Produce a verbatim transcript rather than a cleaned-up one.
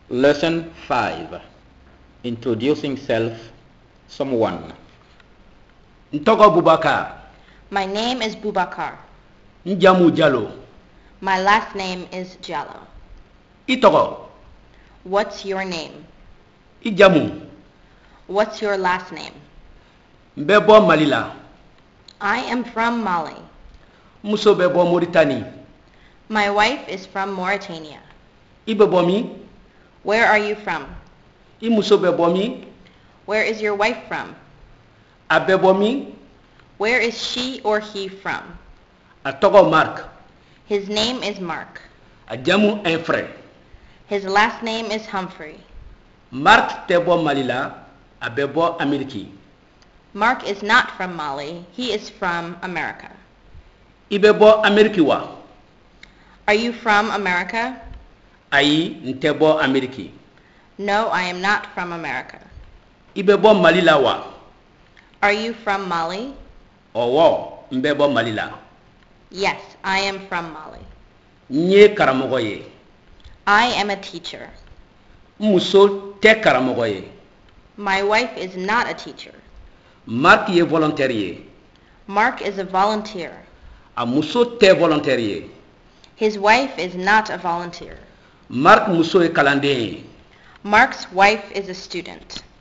Lesson five. Introducing self, someone. Ntogo Bubakar. My name is Bubakar. Njamu Jalo. My last name is Jallo. Itogo. What's your name? Ijamu. What's your last name? Mbebo Malila. I am from Mali. Muso bebo Mauritanie. My wife is from Mauritania. Ibebomi. Where are you from? Imuso bebomi. Where is your wife from? Abebomi. Where is she or he from? Atogo Mark. His name is Mark. Ajamu Enfre. His last name is Humphrey. Mark tebo Malila. Abebo Ameriki. Mark is not from Mali. He is from America. Ibebo Ameriki wa. Are you from America? Ayi ntebo Ameriki. No, I am not from America. Ibebo Malila wa. Are you from Mali? Owo mbebo Malila. Yes, I am from Mali. Nye karamogoye. I am a teacher. Muso te karamogoye. My wife is not a teacher. Mark ye volontaire ye. Mark is a volunteer. A muso te volontaire ye. His wife is not a volunteer. Mark muso e kalande. Mark's wife is a student.